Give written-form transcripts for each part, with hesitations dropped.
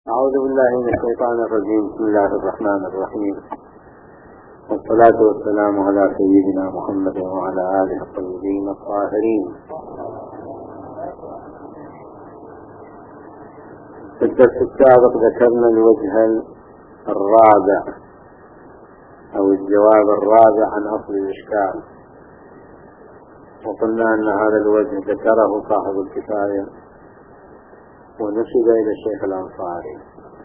أعوذ بالله من الشيطان الرجيم. بسم الله الرحمن الرحيم، والصلاة والسلام على سيدنا محمد وعلى آله الطيبين الطاهرين. في الدرس السابق ذكرنا الوجه الرابع أو الجواب الرابع عن أصل الإشكال، وقلنا أن هذا الوجه ذكره صاحب الكفاية ونسب إلى الشيخ الأنصاري.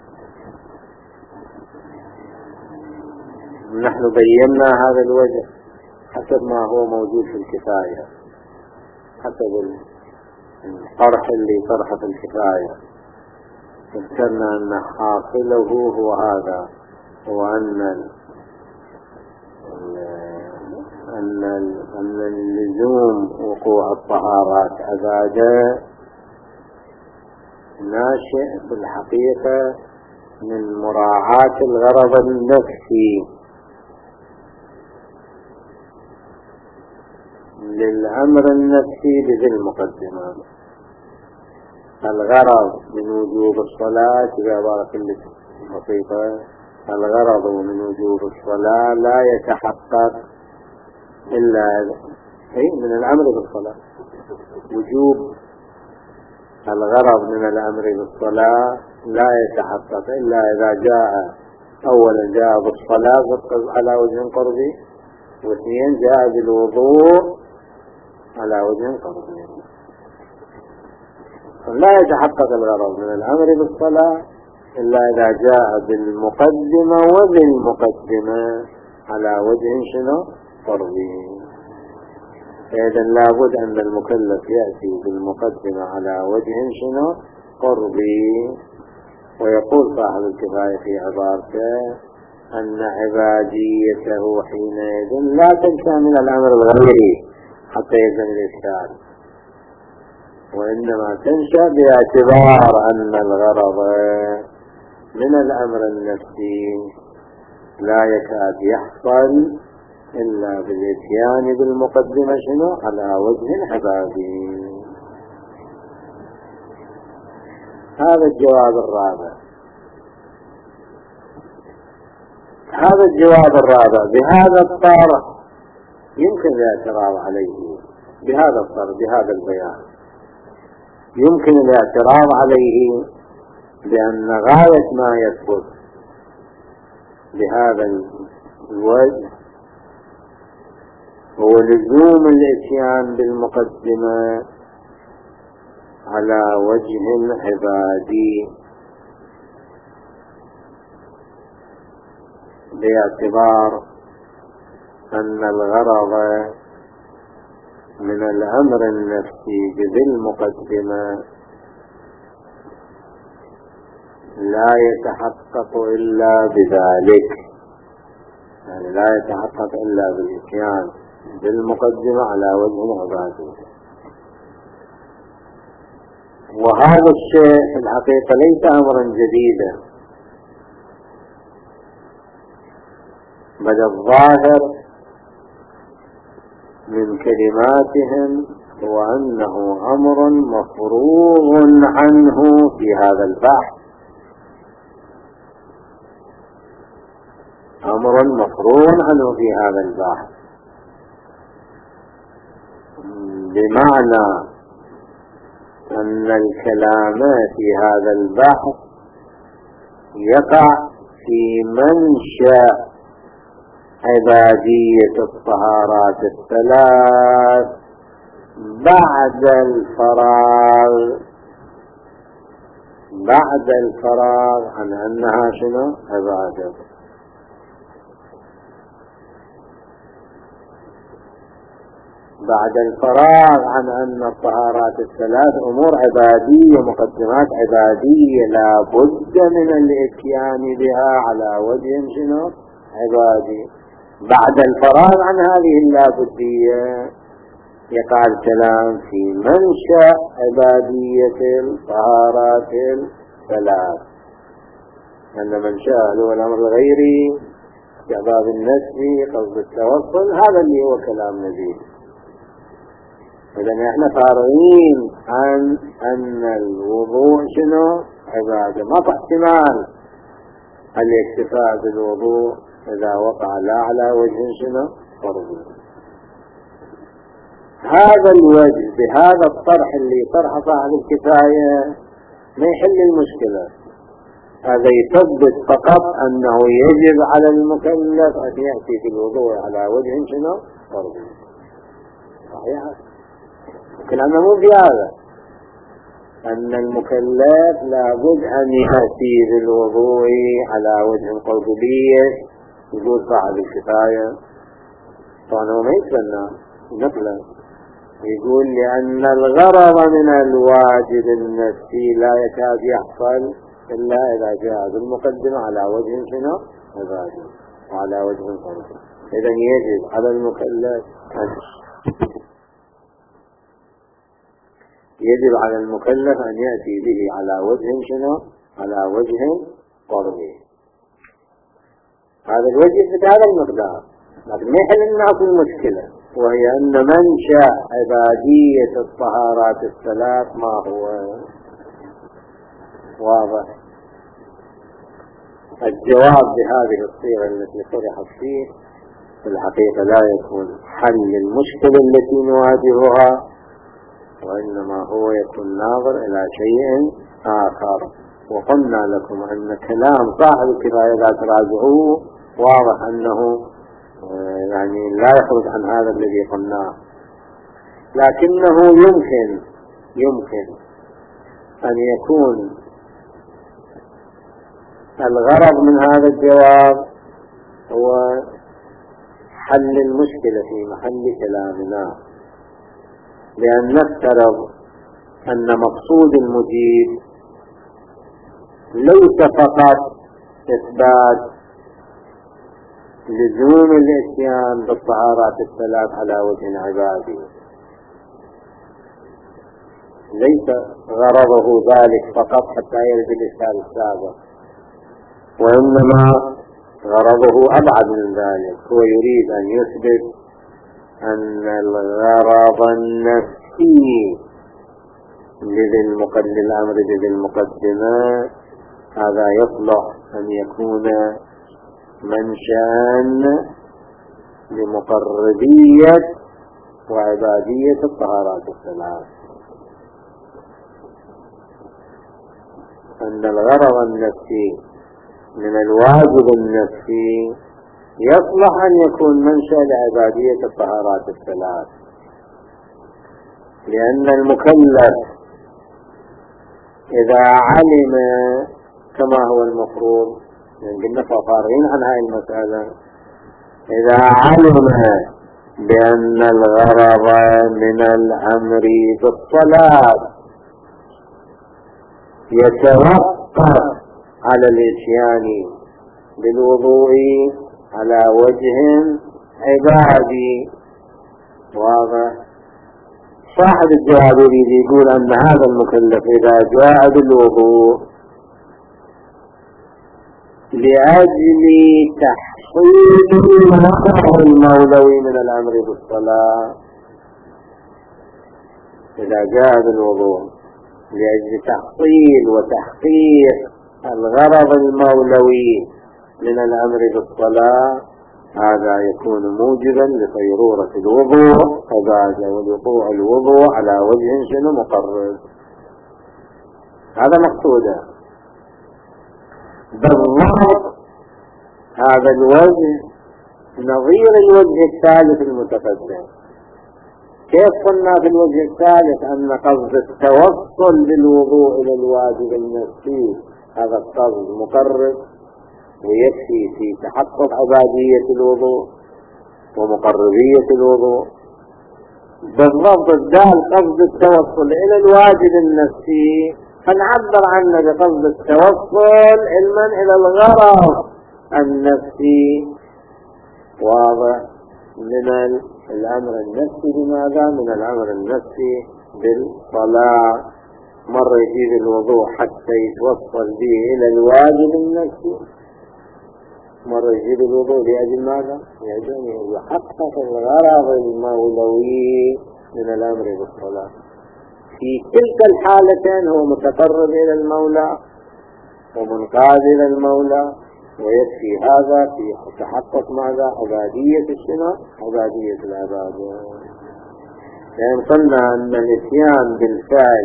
نحن بينا هذا الوجه حسب ما هو موجود في الكفاية، حسب الطرح اللي طرح في الكفاية. ذكرنا أن حاصله هو هذا، هو أن اللزوم وقوع الطهارات عبادة ناشئ في الحقيقة من مراعاة الغرض النفسي للأمر النفسي بذي المقدمة. الغرض من وجوب الصلاة بعبارة بسيطة، الغرض من وجوب الصلاة لا يتحقق إلا من الأمر بالصلاة. وجوب الغرض من الأمر بالصلاة لا يتحقق إلا إذا جاء أولا جاء بالصلاة على وجه قربي، واثنين جاء بالوضوء على وجه قربي. لا يتحقق الغرض من الأمر بالصلاة إلا إذا جاء بالمقدمة وبالمقدمة على وجه قربي. إذن لابد أن المكلف يأتي بالمقدمة على وجه قربي. ويقول صاحب الكفاية في عبارته أن عباديته حينئذ لا تنشأ من الأمر الغيري حتى يزن الإشكال، وإنما تنشأ باعتبار أن الغرض من الأمر النفسي لا يكاد يحصل إلا بالإتيان بالمقدمة على وجه عبادي. هذا الجواب الرابع. هذا الجواب الرابع بهذا الطرح يمكن الاعتراض عليه، بهذا الطرح بهذا البيان يمكن الاعتراض عليه، لأن غاية ما يثبت بهذا الوجه هو لزوم الاتيان بالمقدمة على وجه عبادي، باعتبار أن الغرض من الأمر النفسي بذي المقدمة لا يتحقق إلا بذلك، يعني لا يتحقق إلا بالإتيان بالمقدمة على وجه عبادي. وهذا الشيء في الحقيقة ليس أمرا جديدا، بل الظاهر من كلماتهم هو أنه أمر مفروغ عنه في هذا البحث، أمر مفروغ عنه في هذا البحث، بمعنى أن الكلام في هذا البحث يقع في منشأ عبادية الطهارات الثلاث بعد الفراغ عن أنها عبادة. بعد الفراغ عن أن الطهارات الثلاث أمور عبادية، مقدمات عبادية لا بد من الاتيان بها على وجه عبادي. بعد الفراغ عن هذه اللابدية يقع الكلام في منشأ عبادية الطهارات الثلاث، أن منشأ هو الأمر الغيري، استحباب النسبي، قصد التوصل، هذا اللي هو كلام نبيل. إذن احنا فارغين عن أن الوضوء عبادة، ما في احتمال الاكتفاء بالوضوء إذا وقع لا على وجه شنو فرض. هذا الوجه بهذا الطرح اللي طرح صاحب الكفاية ما يحل المشكلة، هذا يثبت فقط أنه يجب على المكلف أن يأتي بالوضوء على وجه شنو فرض. صحيح، لكن أنا مو في هذا، أن المكلف لابد أن يأتي بالوضوء على وجه قوضبية. يقول صاحب الكفاية طبعا ما يتبنى نقلا، يقول لأن الغرض من الواجب النفسي لا يكاد يحصل إلا إذا جاء بالمقدمة على وجه شنو عبادة وعلى وجه فرض. إذا يجب على المكلف أن يأتي به على وجه شنو على وجه فرضي. هذا الوجه بهذا المقدار، لكن ما يحل الناس المشكلة، وهي أن منشأ عبادية الطهارات الثلاث ما هو واضح. الجواب بهذه الصيغة التي طرحت فيه في الحقيقة لا يكون حل المشكلة التي نواجهها، وإنما هو يكون ناظر إلى شيء آخر. وقلنا لكم أن كلام صاحب الكفاية إذا تراجعوه واضح أنه يعني لا يخرج عن هذا الذي قلناه، لكنه يمكن أن يكون الغرض من هذا الجواب هو حل المشكلة في محل كلامنا، لأن نفترض أن مقصود المجيب ليس فقط إثبات لزوم الإتيان بالطهارات الثلاث على وجه عبادي، ليس غرضه ذلك فقط حتى يرد الإشكال السابق، وإنما غرضه أبعد من ذلك. هو يريد أن يثبت أن الغرض النفسي للأمر بذي المقدمة هذا يصلح أن يكون منشأ لمقربية وعبادية الطهارات الثلاث. أن الغرض النفسي من الواجب النفسي يصلح أن يكون منشأ لعبادية الطهارات الثلاث، لأن المكلف إذا علم كما هو المفروض، قلنا فارغين عن هذه المسألة، إذا علم بأن الغرض من الأمر بالصلاة يتوقف على الإتيان بالوضوء على وجه عبادي، واضح. صاحب الجواب يريد يقول أن هذا المكلف إذا جاء بالوضوء لأجل تحصيل الغرض المولوي من الأمر بالصلاة، إذا جاء بالوضوء لأجل تحصيل وتحقيق الغرض المولوي من الأمر بالصلاة، هذا يكون موجبا لصيرورة الوضوء عبادة، ولوقوع الوضوء على وجه شنو مقرر. هذا مقصوده بالضبط. هذا الوجه نظير الوجه الثالث المتقدم. كيف قلنا في الوجه الثالث أن قصد التوصل بالوضوء إلى الواجب النفسي هذا القصد مقرر ويكفي في تحقق عبادية الوضوء ومقربية الوضوء. بالضبط الدال قصد التوصل إلى الواجب النفسي فنعبر عنه بقصد التوصل علما إلى الغرض النفسي، واضح، من الأمر النفسي. بماذا؟ من الأمر النفسي بالصلاة. مرة يجيب الوضوء حتى يتوصل به إلى الواجب النفسي، مرة يجيب الوضوء لأجل ماذا؟ لأجل يحقق الغرض المولوي من الأمر بالصلاة. في تلك الحالتين هو متقرب إلى المولى، ومنقاد إلى المولى، ويكفي هذا في تحقق ماذا؟ عبادية الشنو؟ عبادية العبادة. لأن قلنا أن الإتيان بالفعل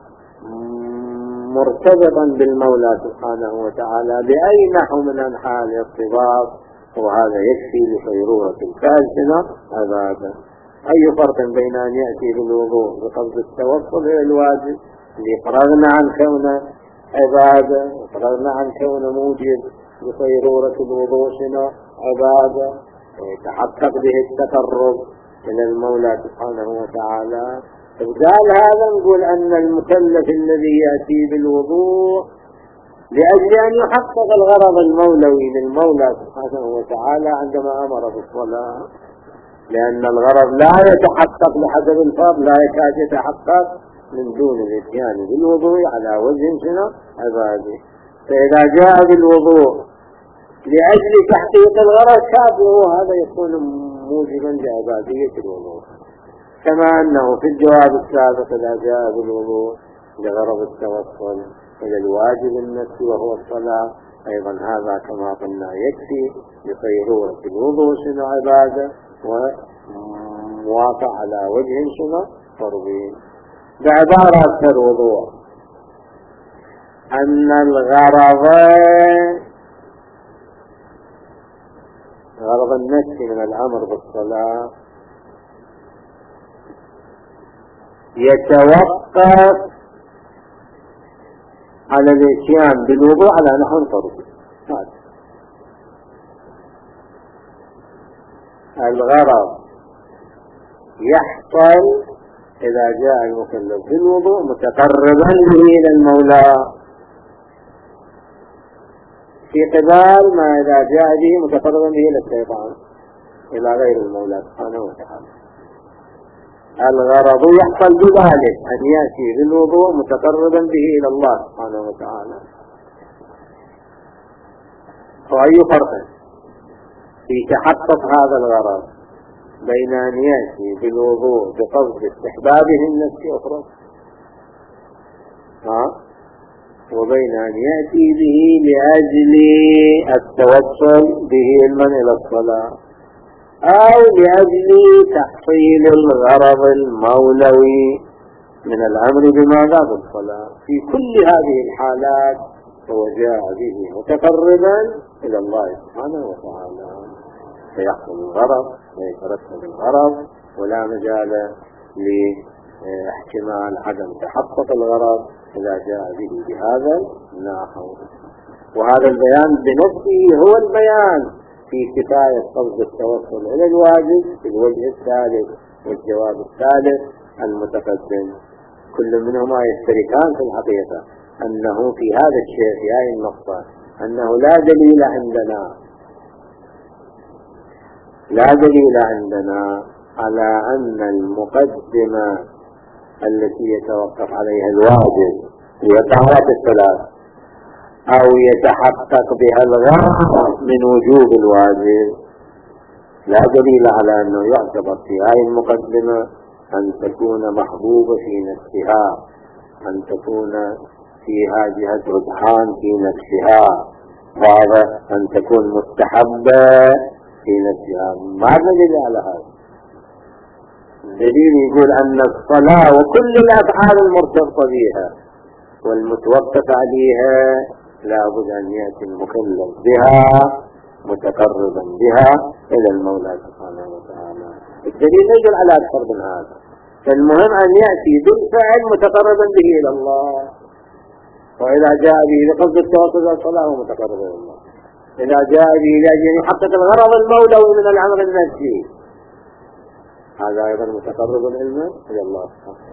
مرتبطا بالمولى سبحانه وتعالى بأي نحو من أنحاء الارتباط، وهذا يكفي لصيرورة الفعل شنو؟ عبادة. أي فرق بين أن يأتي بالوضوء بقصد التوصل إلى الواجب اللي فرغنا عن كونه عبادة، وفرغنا عن كونه موجب بصيرورة الوضوء شنو؟ عبادة، يتحقق به التقرب إلى المولى سبحانه وتعالى. فبدال هذا نقول أن المكلف الذي يأتي بالوضوء لأجل أن يحقق الغرض المولوي للمولى سبحانه وتعالى عندما أمر بالصلاة، لأن الغرض لا يتحقق بحسب الفرض، لا يكاد يتحقق من دون الاتيان بالوضوء على وجه شنو؟ عبادي. فإذا جاء بالوضوء لأجل تحقيق الغرض كافه، هذا يكون موجبا لعبادية الوضوء. كما أنه في الجواب السابق إذا جاء بالوضوء لغرض التوصل إلى الواجب النفسي وهو الصلاة، أيضا هذا كما قلنا يكفي لصيرورة الوضوء شنو؟ عبادة، ومواقع على وجه شنو؟ فرضي. بعبارة الوضوء أن غرض النفس من الأمر بالصلاة يتوقف على الاتيان بالوضوء على نحو فرضي. الغرض يحصل إذا جاء المكلف بالوضوء متقربا به إلى المولى، في قبال ما إذا جاء به متقربا به إلى الشيطان، إلى غير المولى سبحانه وتعالى. الغرض يحصل بذلك أن يأتي بالوضوء متقربا به إلى الله سبحانه وتعالى. فأي فرق في تحقق هذا الغرض بين أن يأتي بالوضوء بقصد استحبابه النفسي أخرى، وبين أن يأتي به لأجل التوصل به إلى الصلاة، أو لأجل تحصيل الغرض المولوي من الأمر بماذا؟ بالصلاة. في كل هذه الحالات هو جاء به متقربا إلى الله سبحانه وتعالى، فيحصل الغرض ويترتب الغرض، ولا مجال لاحتمال عدم تحقق الغرض إذا جاء به بهذا النحو. وهذا البيان بنفسه هو البيان في كفاية قصد التوصل إلى الواجب في الوجه الثالث والجواب الثالث المتقدم. كل منهما يشتركان في الحقيقة أنه في هذا الشيء، في هذه النقطة، أنه لا دليل عندنا على أن المقدمة التي يتوقف عليها الواجب هي طهارة الثلاث، أو يتحقق بها الغرض من وجوب الواجب. لا دليل على أنه يعتبر في هذه المقدمة أن تكون محبوبة في نفسها، أن تكون فيها جهة رجحان في نفسها، وهذا أن تكون مستحبة في نفسها. ما دليل على هذا؟ الدليل يقول أن الصلاة وكل الأفعال المرتبطة بها والمتوقف عليها لا بد أن يأتي المكلف بها متقربا بها إلى المولى سبحانه وتعالى. الدليل يدل على أكثر من هذا. فالمهم أن يأتي بالفعل متقربا به إلى الله، وإذا جاء به لقصد التوصل إلى الصلاة هو متقرب إلى الله. إذا جاء به لأجل يحقق الغرض المولوي من الأمر النفسي، هذا أيضا متقرب إلى الله سبحانه.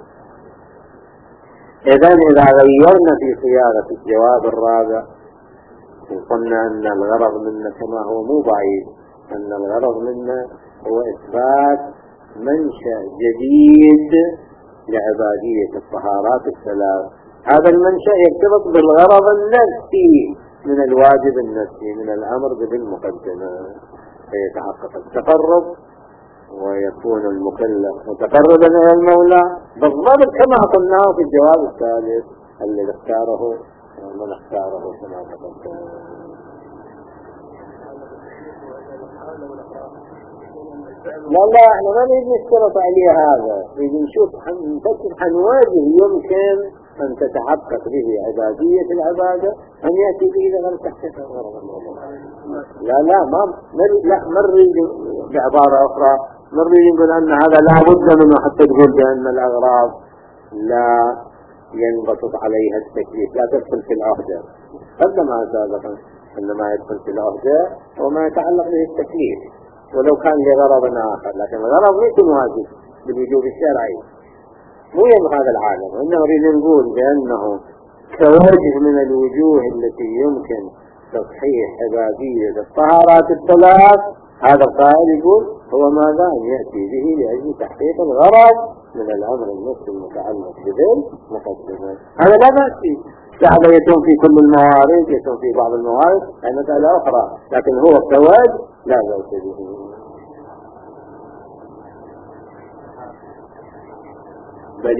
إذن إذا غيرنا في صياغة الجواب الرابع وقلنا أن الغرض منا كما هو مو بعيد، أن الغرض منا هو إثبات منشأ جديد لعبادية الطهارات الثلاث. هذا المنشأ يرتبط بالغرض النفسي من الواجب النفسي من الأمر بالمقدمة، فيتحقق التقرب ويكون المكلف متقربا إلى المولى بالضبط كما قلناه في الجواب الثالث الذي اختاره من اختاره كما تقدم. لا احنا ما نريد نشترط عليه هذا، نريد نشوف نفكر حنواجه يمكن أن تتحقق به عبادية العبادة أن يأتي به لغير تحقيق الغرض. ما نريد بعبارة أخرى نريد نقول أن هذا لا بد منه حتى تقول بأن الأغراض لا ينبسط عليها التكليف، لا تدخل في العهدة. قدمها سابقا أن ما يدخل في العهدة وما يتعلق به التكليف ولو كان لغرض آخر، لكن الغرض ليس واجب بالوجوب الشرعي، مو يبقى هذا العالم. وإنما نريد نقول بأنه كوجه من الوجوه التي يمكن تصحيح عبادية الطهارات الثلاث، هذا القائل يقول هو ماذا أن يأتي به لأجل تحقيق الغرض من الأمر النفسي المتعلق بذل مقدمة. هذا لا بأس فيه، هذا يتم في كل الموارد، يتم في بعض الموارد، هذه مسألة أخرى، لكن هو كوجه لا بأس به. بل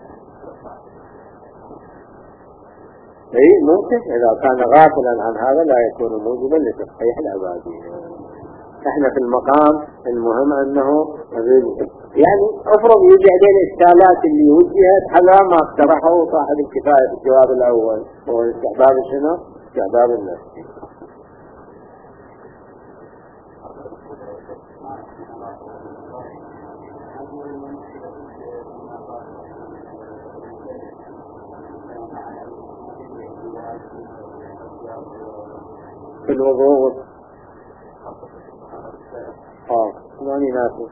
ممكن إذا كان غافلا عن هذا لا يكون موجبا لتصحيح العبادية. احنا في المقام المهم أنه يعني أفرض يجي علينا الإشكالات اللي وجهت على ما اقترحه صاحب الكفاية في الجواب الأول، هو الاستحباب شنو؟ استحباب النفسي. في الوضوء ماني ناسي.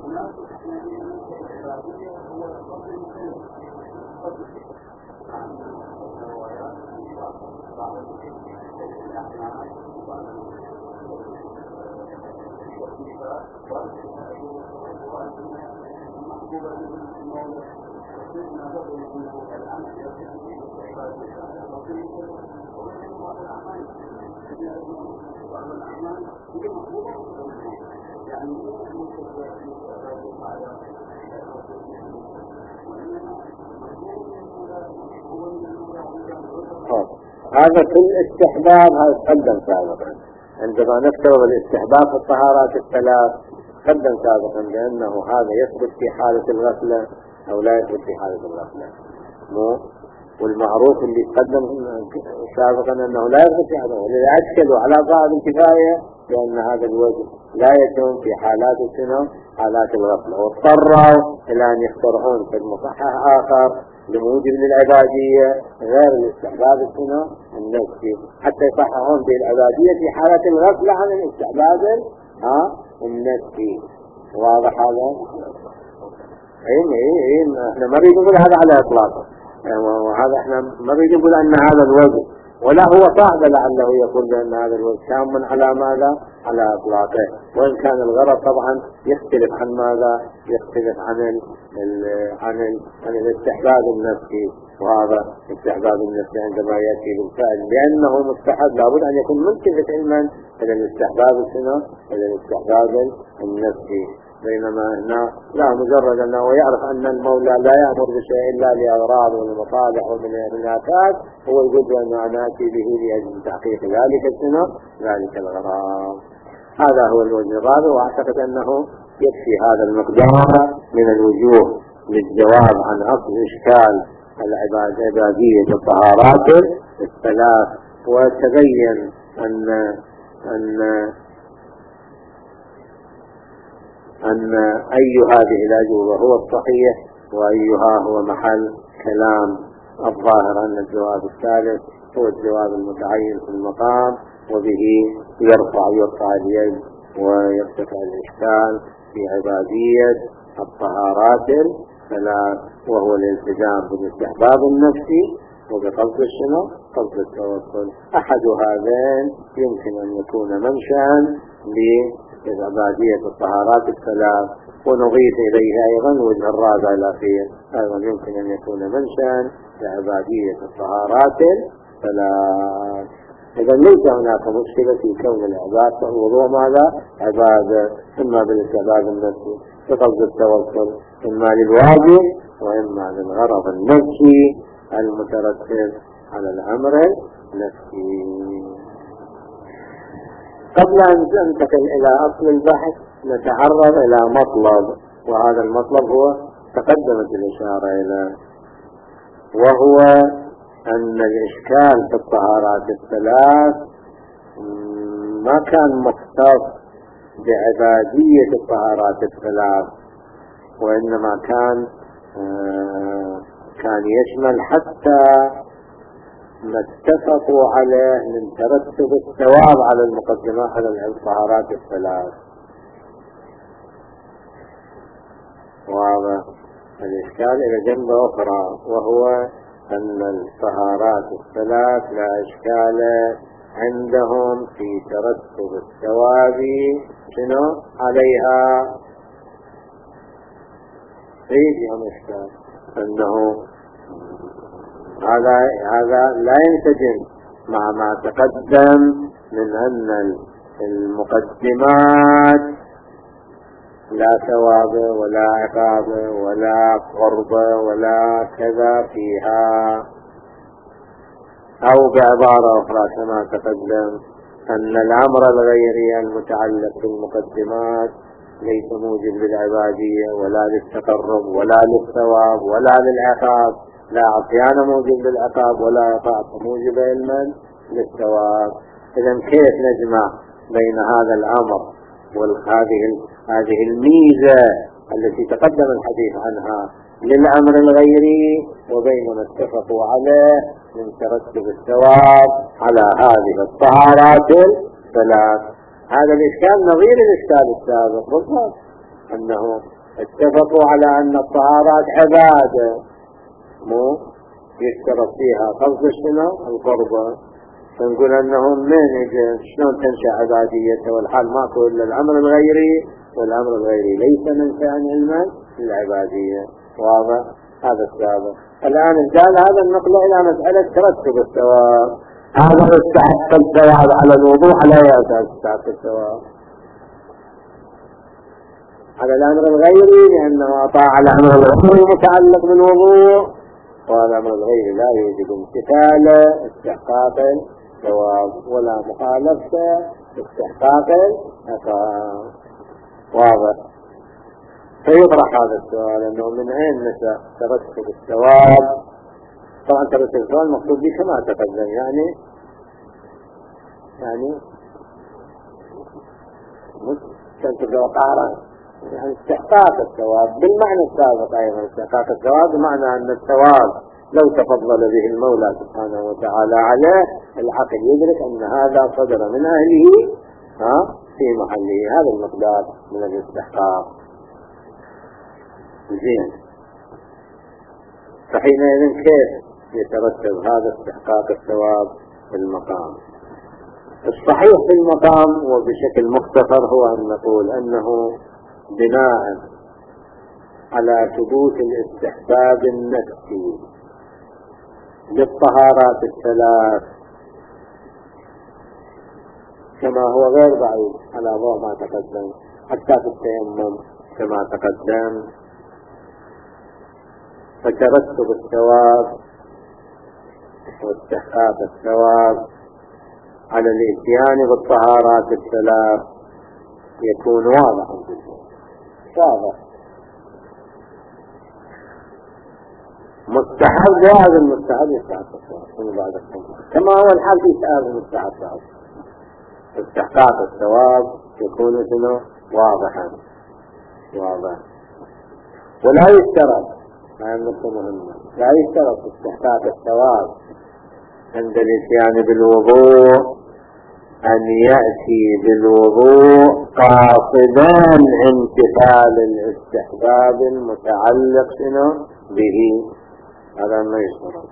هذا في الاستحباب، هذا قدم سابقا عندما نفترض الاستحباب في الطهارات الثلاث، قدم سابقا بأنه هذا يثبت في حالة الغفلة أو لا يثبت في حالة الغفلة. والمعروف اللي قدم سابقا أنه لا يثبت في حالة، ولذا أشكلوا على صاحب الكفاية بأن هذا الوجه لا يتم في حالات السنة حالات الغفلة، واضطروا إلى أن يقترحون في مصحح آخر لموجب للعبادية غير الاستحباب السنة النفسي حتى يصححون بالعبادية في حالة الغفلة عن الاستحباب النفسي. واضح هذا؟ احنا ما نريد نقول هذا على اطلاقه، وهذا احنا ما نريد نقول ان هذا الوجه، ولا هو صعب لعله يقول بان هذا الوجه تام على ماذا؟ على اطلاقه، وان كان الغرض طبعا يختلف عن ماذا؟ يختلف عن الاستحباب النفسي. وهذا استحباب النفسي عندما يأتي بالفعل لأنه مستحب لابد أن يكون ملتفت علما إلى الاستحباب السنة إلى الاستحباب النفسي، بينما هنا لا، مجرد أنه يعرف أن المولى لا يأمر بشيء إلا لأغراض والمصالح والمنافات، هو يقول بأنه أنا أتي به لأجل تحقيق ذلك السنة ذلك الغراض. هذا هو الوجه الرابع، وأعتقد أنه يكفي هذا المقدار من الوجوه للجواب عن أصل إشكال عبادية الطهارات الثلاث. وتبين أن أي هذه الأجوبة هو الصحيح وأيها هو محل كلام الظاهر أن الجواب الثالث هو الجواب المتعين في المقام، وبه يرفع اليد ويرتفع الإشكال في عبادية الطهارات الثلاث، وهو الالتزام بالاستحباب النفسي وبقصد الشنو؟ قصد التوكل. أحد هذين يمكن أن يكون منشأ لعبادية الطهارات الثلاث، ونضيف إليه أيضا وجه الرابع الأخير أيضا يمكن أن يكون منشأ لعبادية الطهارات الثلاث. إذا ليس هناك مشكلة في كون العبادة الوضوء ماذا؟ عبادة، إما بالاستحباب النفسي بقصد التوكل، إما للواجب وإما للغرض النفسي المترتب على الأمر النفسي. قبل أن ننتقل إلى أصل البحث نتعرض إلى مطلب، وهذا المطلب هو تقدمت الإشارة إليه، وهو أن الإشكال في الطهارات الثلاث ما كان مختص بعبادية الطهارات الثلاث، وإنما كان يشمل حتى ما اتفقوا عليه من ترتب الثواب على المقدمات على الطهارات الثلاث. واضح الإشكال إلى جنبة أخرى، وهو أن الطهارات الثلاث لا إشكال عندهم في ترتب الثواب عليها. فيهم إشكال أنه هذا لا ينسجم مع ما تقدم من أن المقدمات لا ثواب ولا عقاب ولا قرب ولا كذا فيها، أو بعبارة أخرى كما تقدم أن الأمر الغيري المتعلق بالمقدمات ليس موجب للعبادية ولا للتقرب ولا للثواب ولا للعقاب، لا عصيان موجب للعقاب ولا عقاب موجب للثواب. إذن كيف نجمع بين هذا الأمر وهذه الميزة التي تقدم الحديث عنها للأمر الغيري وبين ما اتفقوا عليه من ترتب الثواب على هذه الطهارات الثلاث؟ هذا الإشكال نظير الإشكال السابق بالضبط، أنه اتفقوا على أن الطهارات عبادة مو يشترط فيها قصد القربة، فنقول أنهم من شلون تنشأ عبادية والحال ماكو إلا الأمر الغيري، والأمر الغيري ليس منشأ علما العبادية. واضح هذا السابق. الآن انتقل هذا النقل إلى مسألة ترتب الثواب. هذا استحق الثواب على الوضوء على أي أساس استحق الثواب؟ على الأمر الغيري، لأنه أطاع على الأمر الغيري متعلق بالوضوء، والأمر الغيري لا يوجد امتثال استحقاق الثواب ولا مخالفة استحقاق العقاب. واضح. فيطرح هذا السؤال أنه من أين نشأ ترتب الثواب؟ طبعا ترتب الثواب المقصود به كما تقدم، يعني تنتج وقارا، يعني استحقاق الثواب بالمعنى السابق. أيضا استحقاق الثواب بمعنى أن الثواب لو تفضل به المولى سبحانه وتعالى عليه العقل يدرك أن هذا صدر من أهله في محله، هذا المقدار من الاستحقاق. زين، فحينئذ كيف يترتب هذا استحقاق الثواب في المقام؟ الصحيح في المقام وبشكل مختصر هو أن نقول أنه بناء على ثبوت الاستحباب النفسي للطهارات الثلاث كما هو غير بعيد على ضوء ما تقدم، حتى في التيمم كما تقدم، فترتب الثواب واستحقاق الثواب على الاتيان بالطهارات الثلاث يكون واضحا جدا، واضح. مستحب هذا المستحب يستحق الثواب كما هو الحال في سائر المستحبات. استحقاق الثواب يكون واضحا، واضح. ولا يشترط، هذه النقطة مهمة، لا يشترط استحقاق الثواب عند الاتيان بالوضوء أن يأتي بالوضوء قاصدا امتثال الاستحباب المتعلق به، هذا ما يشترط.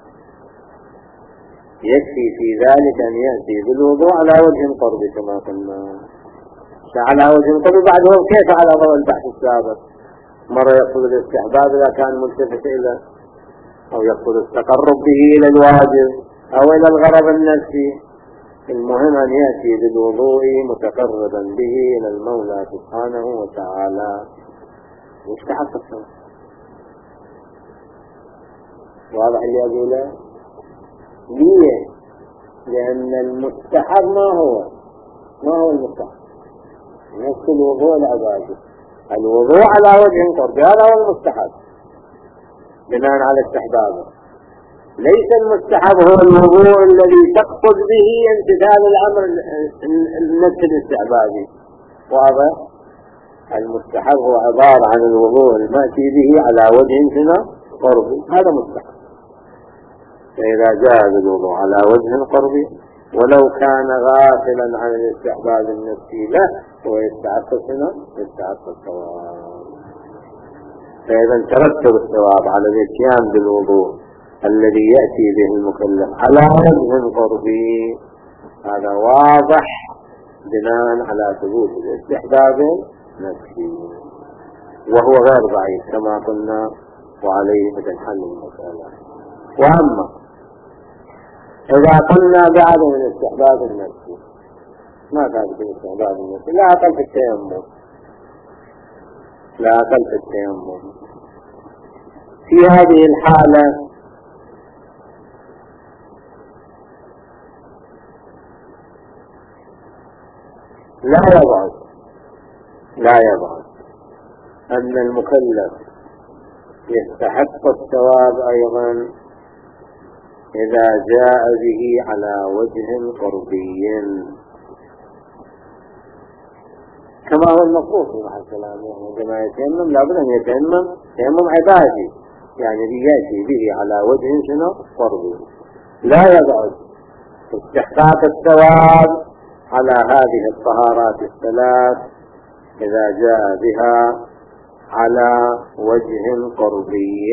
يكفي في ذلك أن يأتي بالوضوء على وجه القرب كما قلنا. على وجه القرب بعده كيف على ضوء البحث السابق؟ مرة يقصد الاستحباب إذا كان ملتفت إلى، أو يقصد التقرب به إلى الواجب أو إلى الغرض النفسي. المهم أن يأتي بالوضوء متقربا به إلى المولى سبحانه وتعالى. يستحق الثواب. واضح اللي أقوله؟ ليه؟ لأن المستحب ما هو المستحب؟ نفس الوضوء العبادي، الوضوء على وجه قربي هذا هو المستحب بناء على استحبابه. ليس المستحب هو الوضوء الذي تقصد به امتثال الأمر النفس الاستحبابي. واضح؟ المستحب هو عبارة عن الوضوء المأتي به على وجه قربي، هذا مستحب. فإذا جاء بالوضوء على وجه قربي ولو كان غافلا عن الاستحباب النفسي له هو يستحق الثواب. فإذا ترتب الثواب على الاتيان بالوضوء الذي يأتي به المكلف على وجه قربي، هذا واضح بناء على ثبوت الاستحباب النفسي، وهو غير ضعيف كما قلنا، وعليه تنحل المسألة. وأما إذا قلنا بعدم الاستحباب النفسي، ما ثابت الاستحباب النفسي؟ لا أقل في التيمم، في هذه الحالة لا يبعد أن المكلف يستحق الثواب أيضا إذا جاء به على وجه قربي كما هو المفروض في محل كلامه. يعني عندما يتيمم لابد أن يتيمم تيمم عبادي، يعني يأتي به على وجه قربي. لا يبعد استحقاق الثواب على هذه الطهارات الثلاث إذا جاء بها على وجه قربي،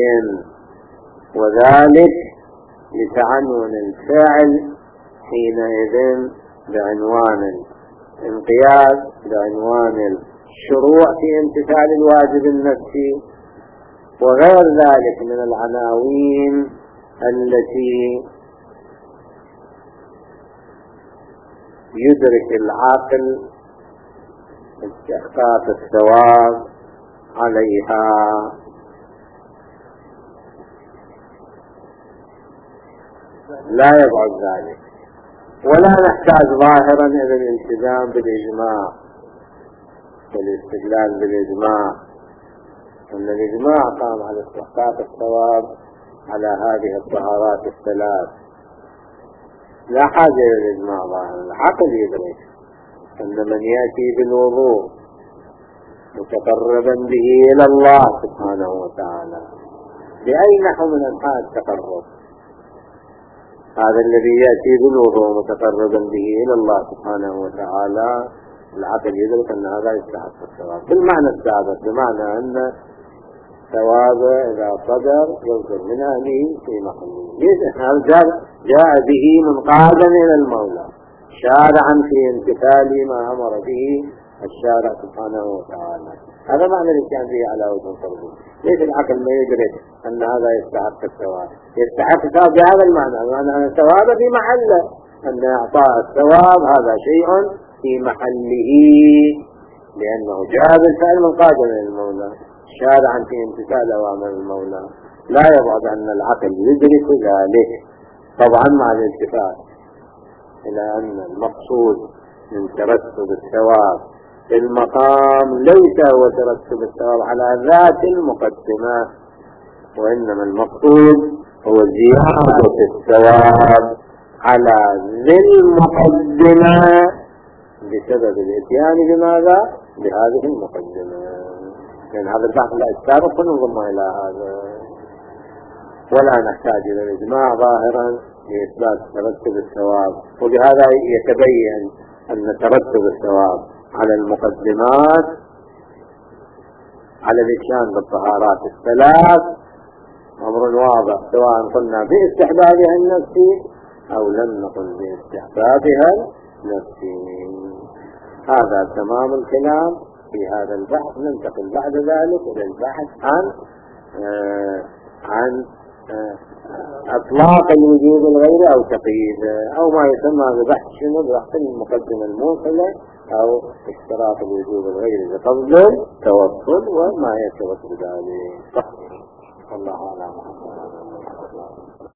وذلك لتعنون الفعل حينئذ بعنوان الانقياد، بعنوان الشروع في امتثال الواجب النفسي، وغير ذلك من العناوين التي يدرك العاقل استحقاق الثواب عليها. لا يبعد ذلك، ولا نحتاج ظاهرا إلى الالتزام بالإجماع والاستدلال بالإجماع، أن الإجماع قام على استحقاق الثواب على هذه الطهارات الثلاث. لا حاجة إلى الإجماع ظاهرا، العقل يدرك أن من يأتي بالوضوء متقربا به إلى الله سبحانه وتعالى بأي نحو من أنحاء التقرب، هذا الذي يأتي بالوضوء متقربا به إلى الله سبحانه وتعالى، العقل يدرك أن هذا يستحق الثواب بالمعنى السابق، بمعنى أن ثوابه إذا صدر يصدر من أهله في محله. جاء به منقادا إلى المولى شارعا في امتثال ما أمر به الشارع سبحانه وتعالى. هذا معنى الاتيان به على وجه القرب. ليس العقل ما يدرك أن هذا يستحق الثواب؟ يستحق الثواب بهذا المعنى، أن الثواب في محله، أن إعطاء الثواب هذا شيء في محله، لأنه جاء بالفعل منقادا إلى المولى شارعا في امتثال أوامر المولى. لا يبعد أن العقل يدرك ذلك، طبعا مع الالتفات إلى أن المقصود من ترتب الثواب في المقام ليس هو ترتب الثواب على ذات المقدمة، وإنما المقصود هو زيادة الثواب على ذي المقدمة بسبب الاتيان بماذا؟ بهذه المقدمة. لأن هذا البحث لا السابق وننظم إلى هذا، ولا نحتاج إلى الإجماع ظاهرا لإثبات ترتب الثواب. وبهذا يتبين أن ترتب الثواب على المقدمات على الاتيان بالطهارات الثلاث أمر واضح، سواء قلنا باستحبابها النفسي أو لم نقل باستحبابها النفسي. هذا تمام الكلام في هذا البحث. ننتقل بعد ذلك إلى البحث عن اطلاق الوجوب الغير او تقييده، او ما يسمى ببحث شنو؟ بحث المقدمة الموصلة او اشتراط الوجوب الغير بقصد توصل وما يتوصل ذلك. الله اعلم.